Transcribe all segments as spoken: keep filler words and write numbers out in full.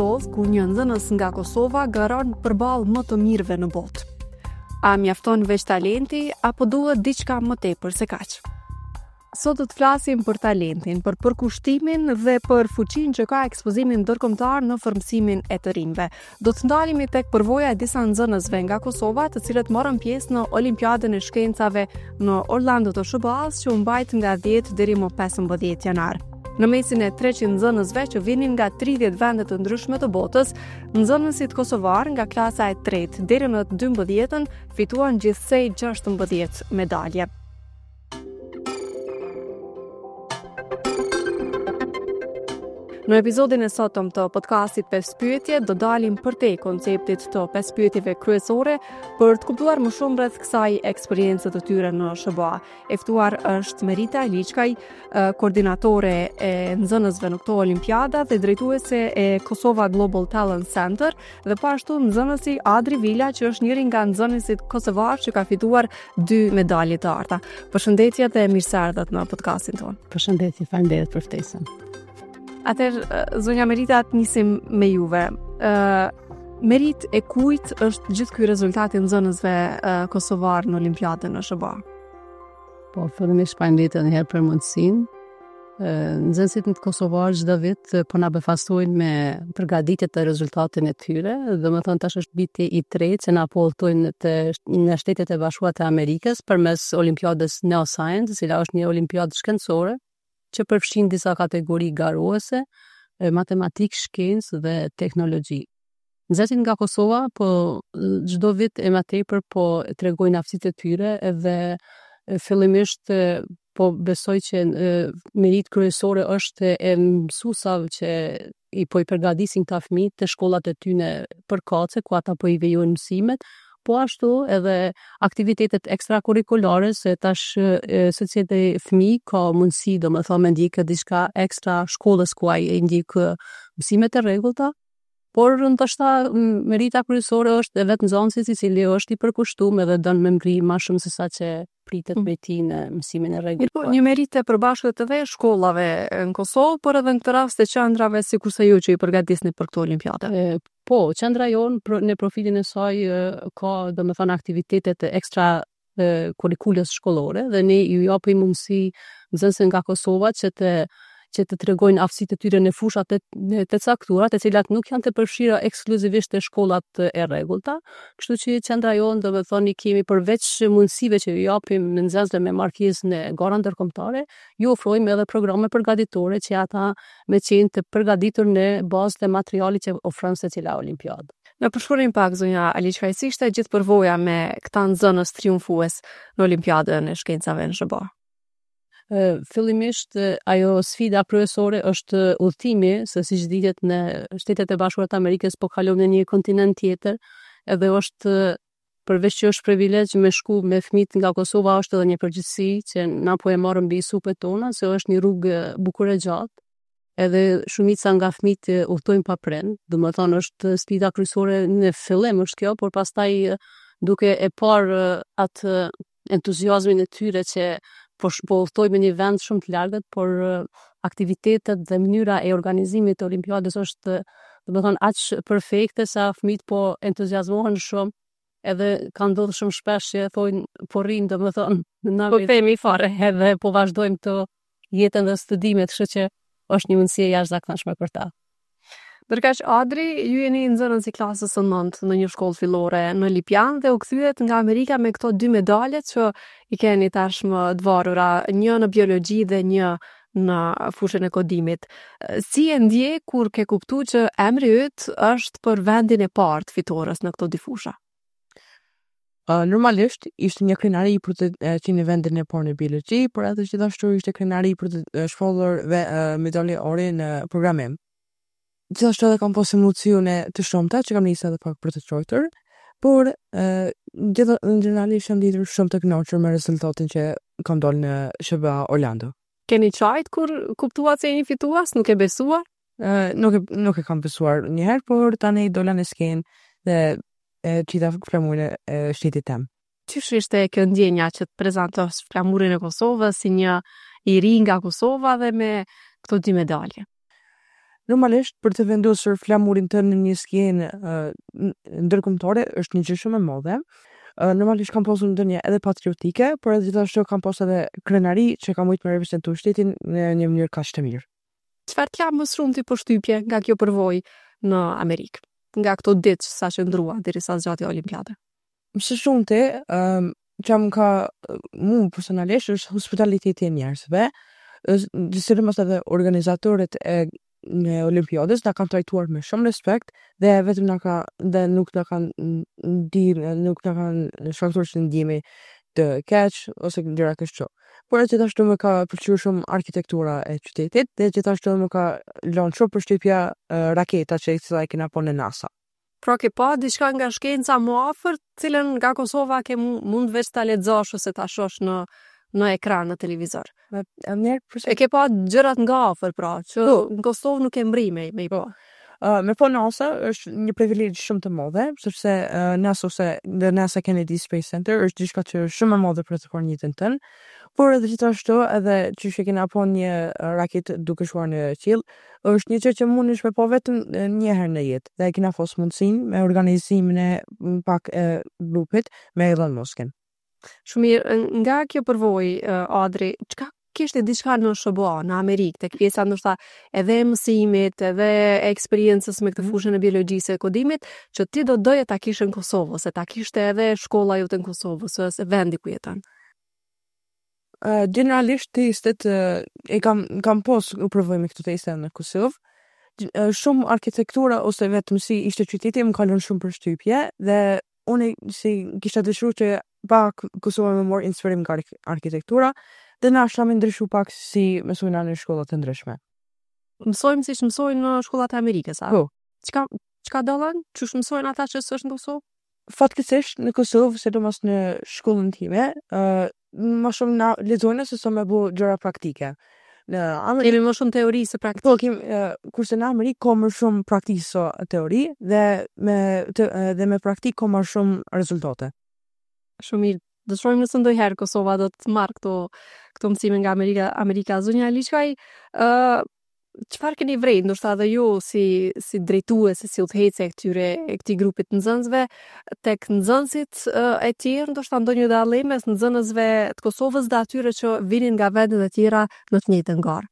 ndodh kur një nxënës nga Kosova garon përballë më të mirëve në botë? A mjafton veç talenti apo duhet diçka më tepër se kaq? Sot do të flasim për talentin, për përkushtimin dhe për fuqinë që ka ekspozimi ndërkombëtar në formësimin e të rinjve. Do të ndalemi tek përvoja e disa nxënësve nga Kosova, të cilët morën pjesë në Olimpiadën e shkencave në Orlando të S B A-s, që u mbajt nga dhjetë deri më pesëmbëdhjetë janar. Në mesin e treqind nxënësve që vinin nga tridhjetë vende të ndryshme të botës, nxënësit kosovar nga klasa e tretë deri në të dymbëdhjetën fituan gjithsej gjashtëmbëdhjetë medalje. Në episodin e sotëm të podcastit pesë pyetje do dalim përtej konceptit të pesë pyetjeve kryesore për të kuptuar më shumë rreth kësaj eksperiencë të tyre në S B A. E ftuar është Merita Liçkaj, koordinatore e nxënësve në këto olimpiada dhe drejtuese e Kosova Global Talent Center, dhe po ashtu nxënësi Adri Vila, që është njëri nga nxënësit kosovar që ka fituar dy medalje të arta. Përshëndetje dhe mirëseardhët në podcastin tonë. Përshëndetje, faleminderit për ftesën. Atëherë, zonja Merita, të nisim me juve. Uh, Merit e kujt është gjithë ky rezultat i nxënësve uh, kosovar në Olimpiadën në S B A? Po, fillimisht faleminderit edhe një herë për mundësinë. Uh, nxënësit në kosovar çdo vit po na befastojnë me përgatitjet të rezultatin e tyre, domethënë tash është viti i tretë që na po udhtojnë të në Shtetet e Bashkuara të Amerikës përmes Olimpiadës Neoscience, e cila është një olimpiadë shkencore që përfshin disa kategori garuese, matematikë, shkencë dhe teknologji. Nxënësit nga Kosova po çdo vit e më tepër po tregojnë aftësitë e tyre, edhe fillimisht po besoj që merit kryesore është e mësuesave që i po i përgatisin këta fëmijë të shkollat e tyre përkatëse, ku ata po i vejojnë mësimet, po ashtu edhe aktivitetet ekstrakurrikulare, se tash se cili fëmijë ka mundësi, domethënë me ndjekë diçka ekstra shkollës ku ai i ndjek mësimet e rregullta, por ndoshta merita kryesore është e vetë nxënësit, i cili është i përkushtuar edhe don me ngri më shumë se sa që pritet me ti në mësimin e rregullt. Po, një meritë e përbashkët edhe shkollave në Kosovë, por edhe në këtë rast e qendrave sikurse ju që i përgatisni për këto olimpiade. Po, qendra jonë në profilin e saj ka, domethënë, aktivitetet ekstra kurrikulës shkollore, dhe ne ju japim mundësi nxënësve nga Kosova që të që të tregojnë aftësitë e tyre në fusha të, të caktuara, të cilat nuk janë të përfshira ekskluzivisht te shkollat e rregullta. Kështu që qendra jonë, domethënë, i kemi përveç mundësive që ju japim nxënësve me markizë në gara ndërkombëtare, ju ofrojmë edhe programe përgatitore që ata me qenë të përgatitur në bazë të materialit që ofron secila olimpiadë. Në përshkruajmë pak, zonja Liçkaj, si ishte gjithë përvoja me këta nxënës triumfues në Olimpiadën e shkencave në S B A? Uh, fillimisht uh, ajo sfida kryesore është udhëtimi, se siç dihet në Shtetet e Bashkuara të Amerikës po kalojmë në një kontinent tjetër, edhe është uh, përveç që është privilegj me shku me fëmijët nga Kosova, është edhe një përgjegjësi që na po e marrëm mbi supet tona, se është një rrugë bukur e gjatë, edhe shumica nga fëmijët udhtojnë pa prend, domethënë është sfida kryesore në fillim është kjo, por pastaj duke e parë atë entuziazmin e tyre që po po udhtojmë në një vend shumë të largët, por aktivitetet dhe mënyra e organizimit të olimpiadës është, domethënë, aq perfekte sa fëmijët po entuziazmohen shumë, edhe ka ndodhur shumë shpesh që thonë po rrim, domethënë na po themi fare, edhe po vazhdojmë të jetën dhe studimet, kështu që është një mundësi e jashtëzakonshme për ta. Ndërkaq Adri, ju jeni nxënës i klasës së nëntë në një shkollë fillore në Lipjan dhe u kthyet nga Amerika me këto dy medalje që i keni tashmë të varura, një në biologji dhe një në fushën e kodimit. Si e ndje kur ke kuptuar që emri yt është për vendin e parë të fitores në këto dy fusha? Uh, normalisht ishte një krenari për të uh, qenë vendin e parë në biologji, por edhe gjithashtu ishte krenari për të uh, shkollur dhe uh, medalje ore në programim. Gjithashtu edhe kam pasur emocione të shumta që kam nisur edhe pak për të çojtur, por uh, gjithë në generalisht jam lidhur shumë të kënaqur me rezultatin që kam dalë në S B A Orlando. Keni qajt kur kuptuat se jeni fitues, nuk e besuar? Uh, nuk e nuk e kam besuar një herë, por tani dola në skenë dhe e gjitha flamurin e shtetit tem. Çish ishte kjo ndjenja që të prezantosh flamurin e Kosovës si një i ri nga Kosova dhe me këto dy medalje? Normalisht për të vendosur flamurin tënd në një skenë uh, ndërkombëtare është një gjë shumë e madhe. Uh, normalisht kam pasur ndonjë edhe patriotike, por edhe gjithashtu kam pasur edhe krenari që kam mujt me reprezentu shtetin në një mënyrë kaq të mirë. Çfarë t'ja më shumë ti përshtypje nga kjo përvojë në Amerikë, nga këto ditë sa që ndrua derisa zgjati Olimpiade? Më së shumti, um, që më ka mu personalisht është hospitaliteti e njerëzve, sidomos edhe organizatorët e në Olimpiadës na kanë trajtuar me shumë respekt dhe vetëm na ka dhe nuk na kanë ndirë, nuk na kanë shkaktuar që ndjehemi të keq ose gjëra kështu. Por gjithashtu më ka pëlqyer shumë arkitektura e qytetit dhe gjithashtu më ka lënë shumë përshtypja uh, raketa që e kena po në NASA. Pra ke pa diçka nga shkenca më afër, cilën nga Kosova ke mund veç ta lexosh ose ta shohsh në në ekran në televizor. Me, e, e ke pa gjërat nga afër pra, që oh. në Kosovë nuk e mbri me, me i pa. Uh, me po NASA është një privilegj shumë të madhe, sepse uh, NASA ose the NASA Kennedy Space Center është diçka që është shumë e madhe për të parë në jetën tënë, por edhe gjithashtu edhe që që kena po një raket duke shkuar në qiell, është një gjë që mundesh me po vetëm një herë në jetë. Dhe kena fos mundësinë me organizimin e pak e grupit me Elon Muskin. Shumë mirë, nga kjo përvojë, uh, Adri, çka kishte diçka në S B A, në Amerikë, tek pjesa ndoshta edhe e mësimit, edhe e eksperiencës me këtë fushën e biologjisë e kodimit, që ti do doje ta kishe në Kosovë, ose ta kishte edhe shkolla jote në Kosovë, ose vendi ku jeton? Uh, generalisht testet uh, e kam kam pas u provoj me këtë teste në Kosovë. Uh, shumë arkitektura ose vetëm si ishte qyteti më ka lënë shumë përshtypje dhe unë si kisha dëshiruar që pak Kosova me mor inspirim nga arkitektura dhe na shama ndryshu pak si mësojnë në shkollat të ndryshme. Mësojmë si që mësojnë në shkollat e Amerikës, a? Po. Qka, qka dollën? Qysh mësojnë ata që s'është në Kosovë? Fatkeqësisht në Kosovë, sidomos në shkollën time, uh, më shumë na lexojnë se sa më bu gjëra praktike. Në Amerikë kemi më shumë teori se praktikë. Po, kem, uh, kurse në Amerikë ka më shumë praktikë se teori dhe me të, uh, dhe me praktikë ka më shumë rezultate. Shumë mirë. Dëshirojmë nëse ndonjëherë Kosova do të marrë këto këto mësime nga Amerika, Amerika Zonja Liçkaj, ë uh, çfarë keni vrejtë, ndoshta edhe ju si si drejtuese, si udhëhecë e këtyre e këtij grupit të nxënësve tek nxënësit uh, e tjerë, ndoshta ndonjë dallim mes nxënësve të Kosovës dhe atyre që vinin nga vendet e tjera në të njëjtën garë?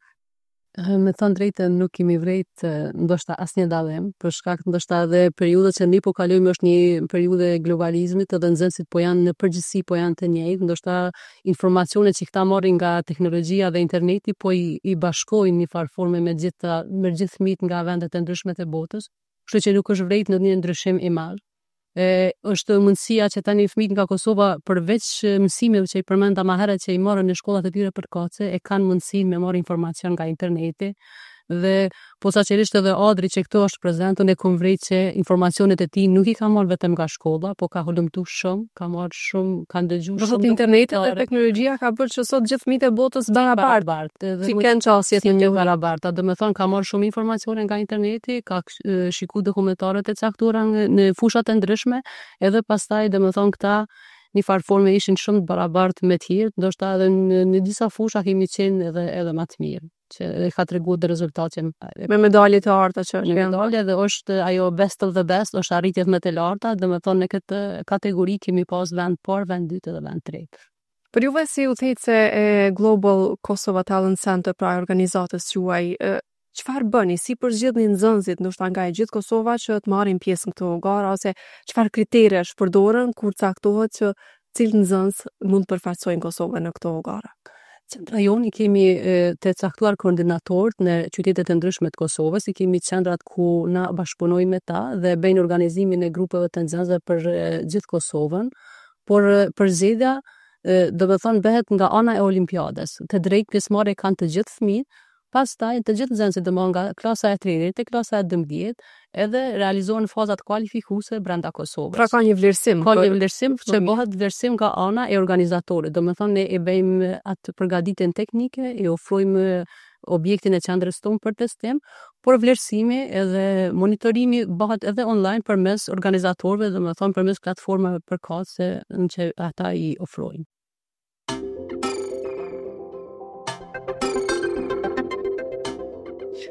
Me thënë drejtën nuk kemi vrejt ndoshta asnjë dallim, për shkak ndoshta edhe periudhët që ne po kalojmë është një periudhë e globalizmit, edhe nxënësit po janë në përgjithësi po janë të njëjtë, ndoshta informacionet që këta marrin nga teknologjia dhe interneti po i, i bashkojnë në farë forme me gjithë me gjithë fëmijët nga vendet e ndryshme të botës, kështu që nuk është vrejt në një ndryshim i madh. E, është mundësia që tani fëmijët nga Kosova përveç mësimeve që i përmenda më herët që i marrin në shkollat e tyre përkatëse e kanë mundësinë me marrë informacion nga interneti dhe posaçërisht edhe Adri që këto është prezant, unë e kam vrejt që informacionet e tij nuk i ka marrë vetëm nga shkolla, po ka hulumtu shumë, ka marrë shumë, kanë dëgjuar shumë. Do interneti dhe teknologjia ka bërë që sot gjithë fëmijët e botës barabartë, si kanë çësje të një barabartë, do të thonë ka marrë shumë informacione nga interneti, ka shikuar dokumentaret e caktuara në fushat e ndryshme, edhe pastaj do të thonë këta në farë forme ishin shumë të barabartë me të tjerë, ndoshta edhe në, në disa fusha kemi qenë edhe edhe më të mirë, që e ka treguar dhe rezultate me medalje të larta që në medalje dhe është ajo best of the best, është arritjet më të larta, dhe më thonë në këtë kategori kemi pas vend parë, vend dytë dhe vend tretë. Për juve si udhëhecë e Global Kosovo Talent Center, pra organizatës juaj, çfarë bëni, si përzgjidhni nxënësit ndoshta nga e gjithë Kosova që të marrin pjesë në këto gara, ose çfarë kriterësh përdoren kur caktohet që cilë nxënës mund të përfaqësojnë Kosovën në këto gara? Centra joni kemi e, të caktuar koordinatorët në qytetet e ndryshme të Kosovës, i kemi qendrat ku na bashkëpunojmë me ta dhe bëjnë organizimin e grupeve të nxënësve për e, gjithë Kosovën, por përzgjedhja do të thonë bëhet nga ana e Olimpiadës. Të drejtë pjesëmarrje kanë të gjithë fëmijët, pastaj të gjithë nxënësit do nga klasa e tre deri te klasa e dymbëdhjetë, edhe realizohen fazat kualifikuese brenda Kosovës. Pra ka një vlerësim, ka një vlerësim që bëhet vlerësim nga ana e organizatorit. Do të thonë ne e bëjmë atë përgatitjen teknike, e ofrojmë objektin e qendrës tonë për testim, por vlerësimi edhe monitorimi bëhet edhe online përmes organizatorëve, do të thonë përmes platformave përkatëse që ata i ofrojnë.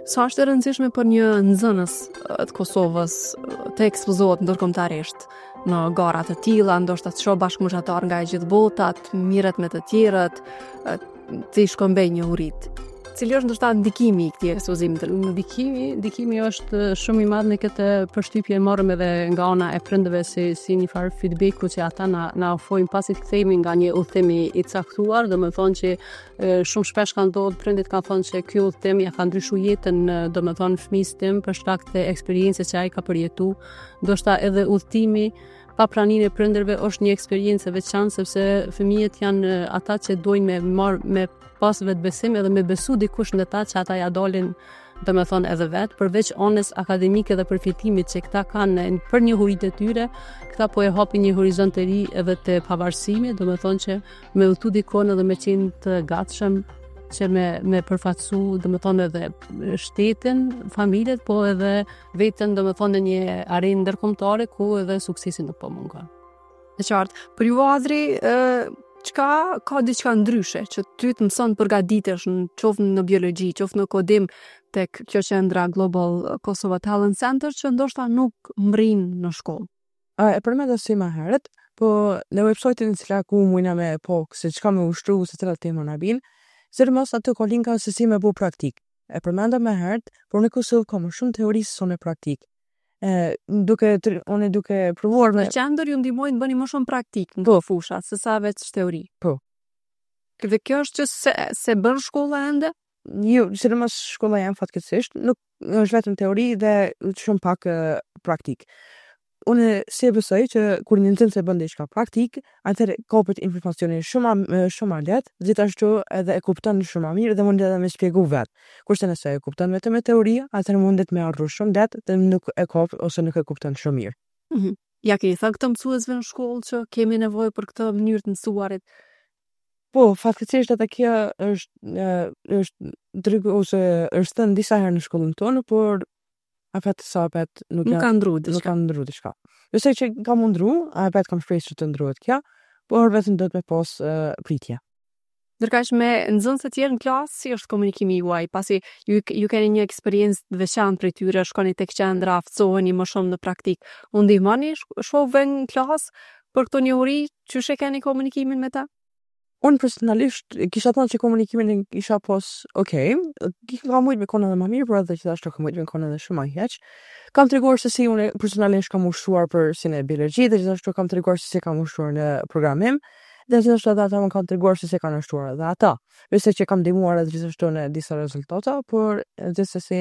Sa është e rëndësishme për një nxënës të Kosovës të ekspozohet ndërkombëtarisht në gara të tilla, ndoshta të shoh bashkëmoshatar nga e gjithë bota, të mirret me të tjerët, të i shkëmbej njohuritë. Cili është ndoshta ndikimi i këtij ekspozimi? Ndikimi, ndikimi është shumë i madh në këtë përshtypje marrëm edhe nga ana e prindërve si si një farë feedbacku që ata na na ofrojnë pasi të kthehemi nga një udhëtim i caktuar, domethënë që e, shumë shpesh kanë ndodhur prindit kanë thënë se ky udhëtim ja ka ndryshuar jetën, domethënë fëmijës tim për shkak të eksperiencës që ai ka përjetuar, ndoshta edhe udhëtimi pa praninë e prindërve është një eksperiencë e veçantë sepse fëmijët janë ata që dojnë me marr me pas vetë besim edhe me besu dikush në ta që ata ja dalin dhe me thonë edhe vetë, përveç anës akademike dhe përfitimit që këta kanë për një hurit e tyre, këta po e hapi një horizont të ri edhe të pavarësimi, dhe me thonë që me udhëtu dikon edhe me qenë të gatshëm që me, me përfatsu, dhe me thonë edhe shtetin, familjet, po edhe vetën, dhe me thonë në një arenë ndërkombëtare ku edhe suksesin nuk po mungon. E qartë, për ju Adri, Qka ka diçka ndryshe që ty të mëson përgatitesh në qoftë në biologji, qoftë në kodim tek kjo qendra Global Kosovo Talent Center që ndoshta nuk mrin në shkollë? A, e përmenda si më herët, po në website-in në cila ku mujna me po se çka me ushtru se cilat tema na bin, sidomos atë ka linka se si me bu praktik. E përmenda më herët, por në Kosovë ka më shumë teori se sa praktik. E, duke unë duke provuar me në qendër ju ndihmojnë të bëni më shumë praktik në po, fusha se sa vetë teori. Po. Dhe kjo është që se, se bën shkolla ende? Jo, sidomos shkolla jam fatkeqësisht, nuk është vetëm teori dhe shumë pak uh, praktik. Unë si e besoj që kur një nxënës e bën diçka praktik, atëherë kopët informacionin shumë shumë më lehtë, gjithashtu edhe e kupton shumë më mirë dhe mund edhe me shpjegu vetë. Kurse nëse e kupton vetëm me teori, atëherë mundet me arru shumë lehtë dhe nuk e kop ose nuk e kupton shumë mirë. Mhm. Ja ke i thënë këtë mësuesve në shkollë që kemi nevojë për këtë mënyrë të mësuarit? Po, fatkeqësisht edhe kjo është është drygu ose është thënë disa herë në shkollën tonë, por apet sa apet nuk, nuk ka ndru diçka. Nuk ka ndru diçka. Jo se që ka mundru, apet kam shpresë që të ndruhet kjo, por vetëm do të me pas uh, pritje. Ndërkaq me nxënësit e tjerë në klasë, si është komunikimi juaj? Pasi ju ju keni një eksperiencë të veçantë për tyre, shkoni tek qendra, aftësoheni më shumë në praktik. U ndihmoni shkojve në klasë për këto njohuri, çu e keni komunikimin me ta? Unë personalisht kisha thënë që komunikimin e kisha pas okay, kam mujt me kona dhe më mirë, por edhe gjithashtu kam mujt me kona dhe shumë më keq. Kam treguar se si unë personalisht kam ushtuar për si në biologji dhe gjithashtu kam treguar se si kam ushtuar në programim dhe gjithashtu edhe ata më kanë treguar se si kanë ushtuar edhe ata. Besoj që kam ndihmuar edhe gjithashtu në disa rezultata, por gjithsesi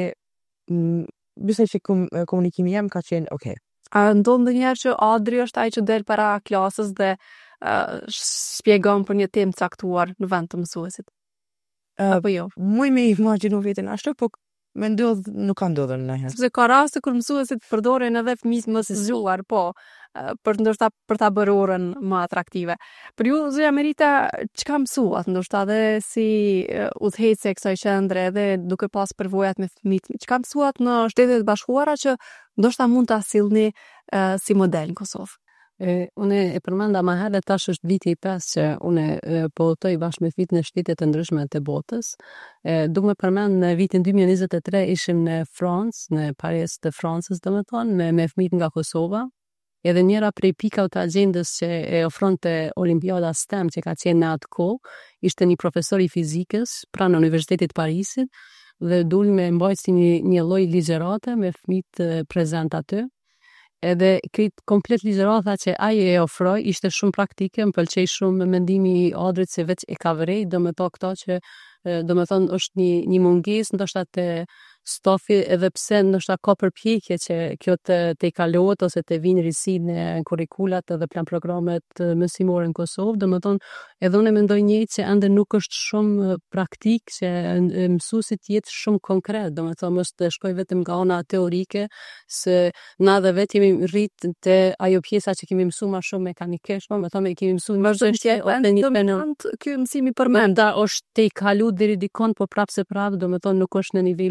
besoj që komunikimi jam ka qenë okay. A ndodh ndonjëherë që Adri është ai që del para klasës dhe Uh, shpjegon për një temë caktuar në vend të mësuesit? Uh, Apo jo? Muj me imagjinu veten ashtu, po me ndodh nuk ka ndodhur ndonjëherë. Sepse ka raste kur mësuesit përdoren edhe fëmijë më të zgjuar, po, uh, për ndoshta për ta bërë orën më atraktive. Për ju, Zoja Merita, çka mësuat ndoshta edhe si uh, udhëhecë e kësaj qendre edhe duke pas përvojat me fëmijët? Çka mësuat në Shtetet e Bashkuara që ndoshta mund ta sillni uh, si model në Kosovë? E, une e përmenda ma herë tash është viti i pesë që une e, po utoj bashkë me fëmijët në shtetet e ndryshme të botës. E, Duk me përmend në vitin dy mijë e njëzet e tre ishim në Francë, në Paris të Francës dhe me thonë, me, me fëmijët nga Kosova. Edhe njëra prej pikave të agjendës që e ofronte Olimpiada STEM që ka qenë në atë kohë, ishte një profesor i fizikës pranë Universitetit Parisit dhe dul me mbajtë si një, një lloj ligjërate me fëmijët prezant aty. Edhe këtë komplet ligjërata që ai e ofroi ishte shumë praktike, më pëlqej shumë mendimi i Adrit se vetë e ka vërej, do me to këto që do me thonë është një, një mungesë ndoshta të stofi edhe pse ndoshta ka përpjekje që kjo të, të i kalohet ose të vinë risi në kurrikulat edhe plan programet mësimore në Kosovë, do me thonë edhe unë mendoj njëjtë që ende nuk është shumë praktik që mësuesit jetë shumë konkret, do me thonë mos të shkoj vetëm nga ana teorike se na dhe vetë jemi rrit të ajo pjesa që kemi mësuar më shumë mekanikisht, do me thonë kemi mësuar vazhdojnë edhe një penant ky mësimi përmend është te i kalu deri dikon, po prapë se prapë do me thonë nuk është në nivelet e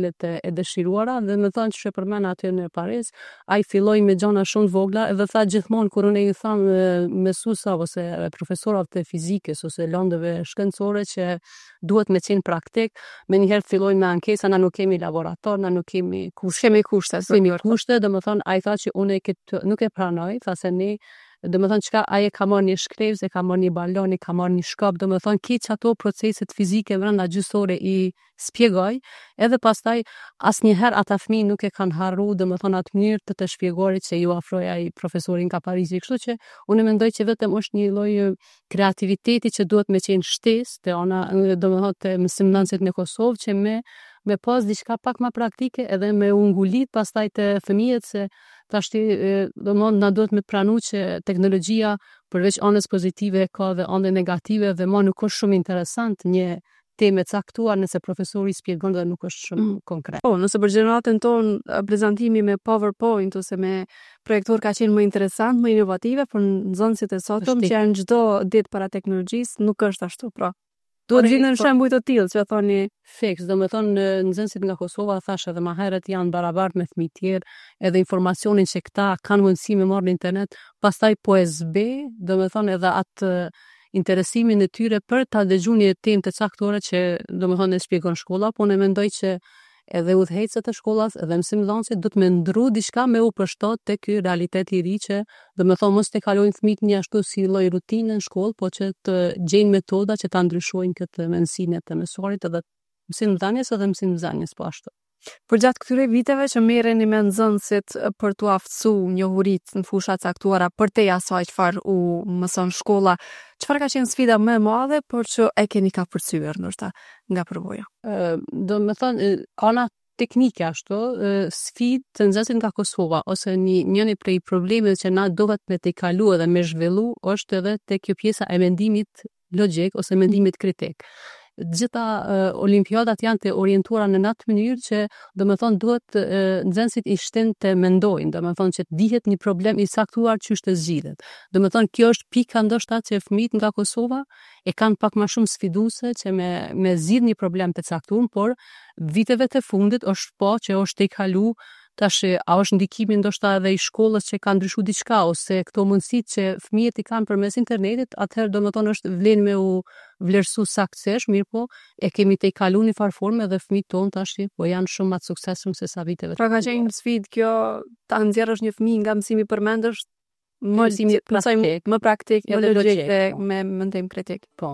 e dëshiruara dhe më thonë që përmend aty në Paris, ai filloi me gjëra shumë vogla dhe tha gjithmonë kur unë i tham mësuesave ose profesorave të fizikës ose lëndëve shkencore që duhet me qenë praktik, me njëherë fillojnë me ankesa, na nuk kemi laborator, na nuk kemi kushte, kemi kushte, kemi kushte, domethënë ai tha që unë këtë nuk e pranoj, tha se ne dhe më thonë qka aje ka marrë një shkrevz, e ka marrë një balon, e ka marrë një shkap, dhe më thonë keq ato proceset fizike vrënda gjysore i spjegoj, edhe pastaj asnjëherë ata fëmijë nuk e kanë harru, dhe më thonë atë mënyrë të të shpjegorit që ju afroj ai profesorin ka Parisi, kështu që unë mendoj që vetëm është një lloj kreativiteti që duhet me qenë shtesë, te ona, dhe më thonë te mësimdhënësit në Kosovë, që me me pas diçka pak më praktike edhe me u ngulit pastaj te fëmijët se tashti domthon na duhet me pranu që teknologjia përveç anës pozitive ka dhe anë negative dhe ma nuk është shumë interesant një temë e caktuar nëse profesori shpjegon dhe nuk është shumë mm. konkret. Po, nëse për gjeneratën tonë prezantimi me PowerPoint ose me projektor ka qenë më interesant, më inovative, por nxënësit e sotëm që janë çdo ditë para teknologjisë nuk është ashtu, pra. Duhet gjithë në shembuj të tillë që thoni fix, do me thonë nxënësit nga Kosova thashë edhe më herët janë barabart me fëmijë tjerë, edhe informacionin që këta kanë mundësi me marrë në internet, pastaj po e zbe, do me thonë edhe atë interesimin e tyre për ta dëgjuar një temë të caktore që do me thonë e shpjegon shkolla, po ne mendoj që edhe udhëheqësit e shkollas, edhe mësimdhënësit do të më ndru diçka me u përshtat te ky realitet i ri që do të thonë mos të kalojnë fëmijët një ashtu si lloj rutine në shkollë, po që të gjejnë metoda që ta ndryshojnë këtë mendsinë të mësuarit edhe mësimdhënies edhe mësimdhënies po ashtu. Për gjatë këtyre viteve që merreni me nxënësit për t'u aftësuar njohuritë në fusha caktuara përtej asaj çfarë u mëson shkolla, çfarë ka qenë sfida më e madhe por që e keni kapërcyer ndoshta nga përvoja? Ë, do të thonë ana teknike ashtu, sfidë të nxënësit nga Kosova ose një njëri prej problemeve që na duhet me të kalu edhe me zhvillu është edhe te kjo pjesa e mendimit logjik ose mendimit kritik. Gjitha uh, olimpiadat janë të orientuara në atë mënyrë që do të thonë duhet uh, nxënësit i shtyn të mendojnë, do të thonë që të dihet një problem i saktuar që është zgjidhet. Do të thonë kjo është pika ndoshta që fëmijët nga Kosova e kanë pak më shumë sfiduese që me me zgjidh një problem të caktuar, por viteve të fundit është po që është e kalu tash a është ndikimi ndoshta edhe i shkollës që ka ndryshuar diçka ose këto mundësitë që fëmijët i kanë përmes internetit, atëherë domethënë është vlen me u vlerësu saktësisht, mirë po e kemi të i kalu një farë forme dhe fëmijët tonë tash po janë shumë më të suksesshëm se sa viteve. Pra ka qenë sfidë kjo ta nxjerrësh një fëmijë nga mësimi përmendësh më mësimi praktik, më praktik, më logjik dhe me mendim kritik. Po.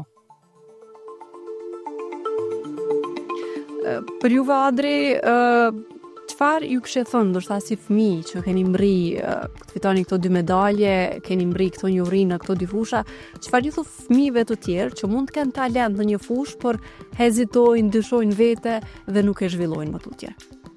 Për juve Adri, çfarë ju kishte thënë ndoshta si fëmijë që keni mri uh, të fitoni këto dy medalje, keni mri këto njohuri në këto dy fusha, çfarë ju thotë fëmijëve të tjerë që mund të kenë talent në një fushë, por hezitojnë, dyshojnë vete dhe nuk e zhvillojnë më tutje?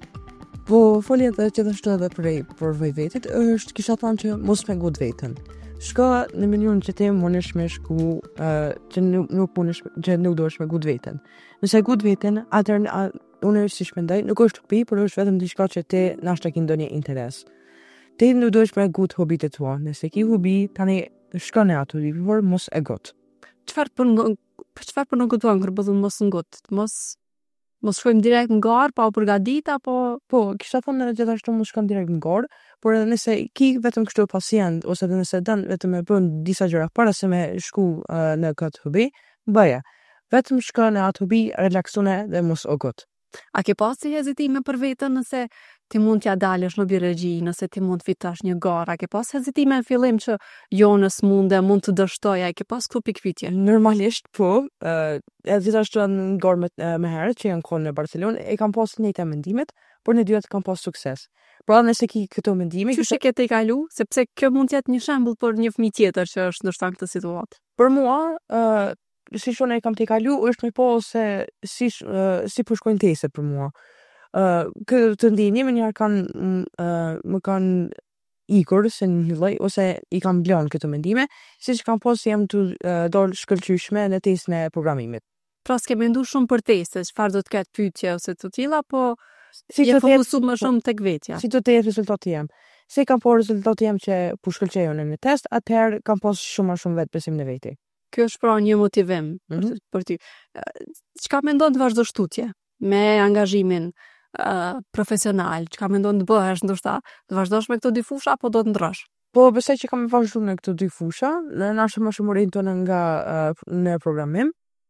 Po, folja edhe që thashtë edhe për për vetit, është kisha thënë që mos me ngut veten. Shko në mënyrën që ti mundesh me shku, uh, që nuk nuk mundesh që nuk duhesh me gut veten. Nëse gut veten, atëherë unë si shpendaj, nuk është hobi, por është vetëm diçka që ti nashta ke ndonjë interes. Ti nuk duhesh me gut hobitë tua. Nëse ke hobi, tani shko në ato, por mos e gut. Çfarë po çfarë po nuk gëtuan kur bëllon mos ngut? Mos mos shkojmë direkt në garë pa u përgatit apo po kisha thënë edhe gjithashtu mos shkon direkt në garë, por edhe nëse ki vetëm kështu pacient ose edhe nëse dën vetëm me bën disa gjëra para se me shku uh, në këtë hobi, bëja. Vetëm shko në atë hobi, relaksune dhe mos o gut. A ke pasi hezitime për vetën nëse ti mund t'ja dalësh në biologji, nëse ti mund të fitash një garë, a ke pas hezitime në fillim që jo nësë munde, mund të dështoj, a ke pas këtu pikpyetje? Normalisht po, uh, e gjithashtu në garë me, uh, me herët që janë konë në Barcelonë, e kam pas njëjta mendimet, por në dyat kam pas sukses. Pra nëse ki këto mendime... Që shë ke të i kalu? Sepse kjo mund t'jetë një shembull për një fëmijë tjetër që është ndoshta në këtë situatë. Për mua, uh, si shone e kam të i kalu, është me po se si, uh, si përshkojnë teset për mua. Uh, këtë të ndjenjë më njërë kanë, uh, më kanë ikur se një lloj, ose i kam blon këto mendime, si që kam posë jam të uh, dorë shkëlqyshme në tesën e programimit. Pra s'ke mendu shumë për tesë, çfarë do të ketë pyetje ose të tilla, po si je fokusuar më shumë tek vetja. Si do të jetë rezultati jam. Se kam po rezultati jam që pu shkëlqejon në test, atëherë kam posë shumë më shumë vetë besim në veti. Kjo është pra një motivim mm-hmm. për ty. Çka mendon të vazhdosh tutje me angazhimin uh, profesional, që ka mendon të bëhesh, ndoshta të vazhdosh me këto dy fusha apo do të ndrosh? Po besoj që kam vazhdu në këto dy fusha, në nashë më shumë orientohen nga uh, në programim.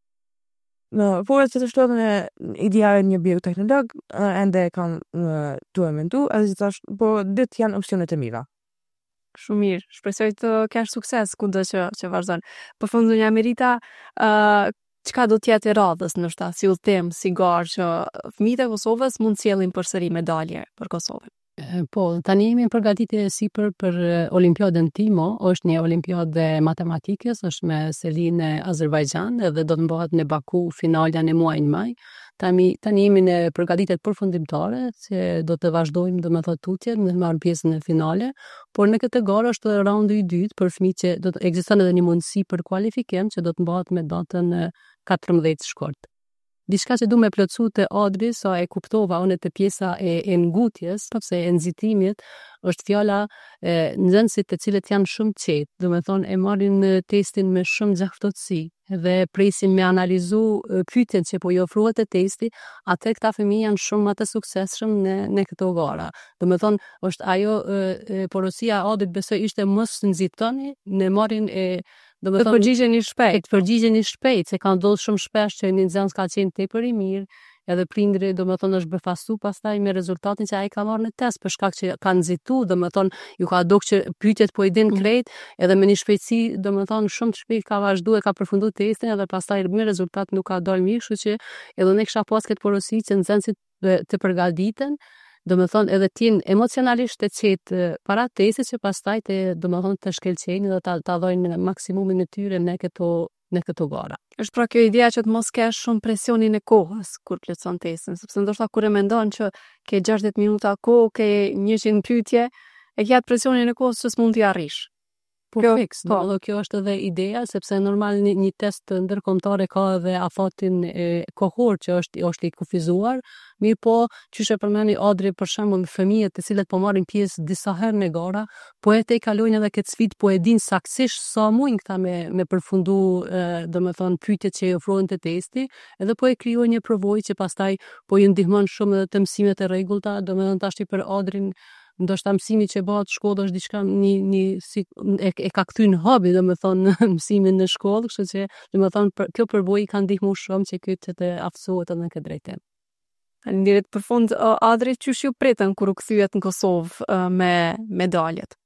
Në po e të të shtohet në ideja e një bioteknolog, uh, ende kam uh, tu e mendu, edhe që tash, po dit janë opsionet e mira. Shumë mirë, shpresoj të kesh sukses kudo që, që vazhdon. Për fund zonja Merita, uh, çka do të jetë e radhës ndoshta, si udhtim, si garë që fëmijët e Kosovës mund sjellin përsëri medalje për Kosovën? Po, tani jemi përgatitje sipër për Olimpiadën Timo, është një olimpiadë matematikës, është me selin e Azerbajxhan edhe do të bëhet në Baku finalja në muajin maj. Tani, tani jemi në përgatitjet përfundimtare, që do të vazhdojmë dhe me thot tutje, në marrë pjesën e finale, por në këtë garë është raundi i dytë për fëmijët që do të ekziston edhe një mundësi për kualifikim që do të bëhet me datën katërmbëdhjetë shkort. Diçka që du me plotësu të Adri, sa e kuptova unë të pjesa e, e ngutjes, përse e nxitimit, është fjala e nxënësit të cilët janë shumë qetë, do me thonë e marrin testin me shumë gjaftësi dhe presin me analizu pyetjen që po i ofruhet të testi, atë këta fëmijë janë shumë më të suksesshëm në në këto gara. Do me thonë është ajo e, e, porosia e Adrit besoj ishte mos nxitoni në marrin e do të përgjigjeni shpejt, të përgjigjeni shpejt, se kanë ndodhur shumë shpesh që një nxënës ka qenë tepër i mirë, edhe prindri do të thonë është befastu pastaj me rezultatin që ai ka marrë në test për shkak që ka nxitu, do të thonë ju ka duk që pyetjet po i din krejt, edhe me një shpejtësi do të thonë shumë të shpejt ka vazhduar, ka përfunduar testin edhe pastaj me rezultat nuk ka dalë mirë, kështu që edhe ne kisha pas këtë porosi që nxënësit të përgatiten, do me thonë edhe t'jen emocionalisht të qetë para testit që pastaj të do me thonë të shkelqeni dhe ta, ta dhojnë maksimumin e tyre në këto, në këto gara. Është pra kjo ideja që të mos kesh shumë presionin e kohës kur plotson testin, sepse ndoshta kur e mendon që ke gjashtëdhjetë minuta kohë, ke njëqind pyetje, e ke atë presionin e kohës që s'mund t'i arrish. Po kjo, fix, po. Do, kjo është edhe ideja, sepse normal një, një test ndërkombëtar ka edhe afatin e kohor që është është i kufizuar, mirë po, qysh e përmeni Adri për shembull fëmijët të cilët po marrin pjesë disa herë në gara, po e te i kalojnë edhe këtë sfidë, po e din saktësisht sa mujnë këta me me përfundu, domethënë pyetjet që i ofrohen te testi, edhe po e krijojnë një përvojë që pastaj po i ndihmon shumë edhe të mësimet e rregullta, domethënë tash për Adrin ndoshta mësimi që bëhet shkollë është diçka një një si e, e ka kthyr në hobi, domethënë mësimin në shkollë, kështu që domethënë për, kjo përvojë ka ndihmuar shumë që ky të aftësohet edhe në këtë drejtim. Faleminderit për fund, uh, Adri, çu ju pritën kur u kthyehet në Kosovë uh, me medaljet?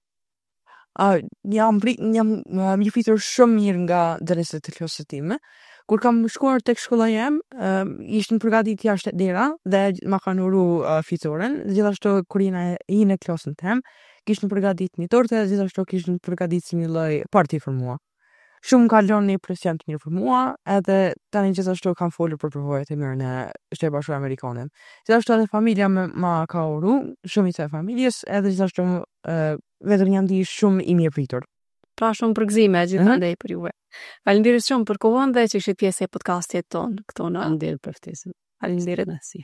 Uh, jam jam uh, më fitur shumë mirë nga nxënësit të klasës time. Kur kam shkuar tek shkolla jem, uh, ishin përgatitur jashtë dera dhe ma kanë uru uh, fitoren. Gjithashtu kur jena i në klasën tem, kishin përgatitur një tortë dhe gjithashtu kishin përgatitur një lloj parti për mua. Shumë ka lënë një presion të mirë për mua, edhe tani gjithashtu kam folur për përvojat e mira në Shtetet Bashkuara Amerikane. Gjithashtu edhe familja më ma ka uru, shumica e familjes, edhe gjithashtu uh, vetëm jam di shumë i mirë pritur. Pra shumë përgëzime gjithandej për juve. Faleminderit shumë për kohën dhe që ishit pjesë e podcastit ton këtu në Faleminderit për ftesën. Faleminderit nësi.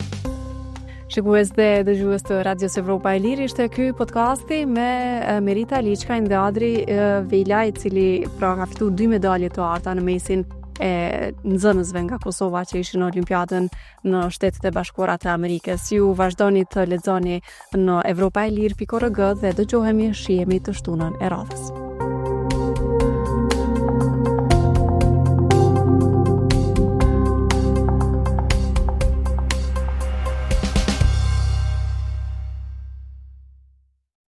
Shikues dhe dëgjues të Radios Evropa e Lirë, ishte ky podcasti me Merita Liçkajn dhe Adri Vejla, i cili pra ka fituar dy medalje të arta në mesin e nxënësve nga Kosova që ishin në Olimpiadën në Shtetet e Bashkuara të Amerikës. Ju vazhdoni të lexoni në evropaelir pikë org dhe dëgjohemi shihemi të shtunën e radhës.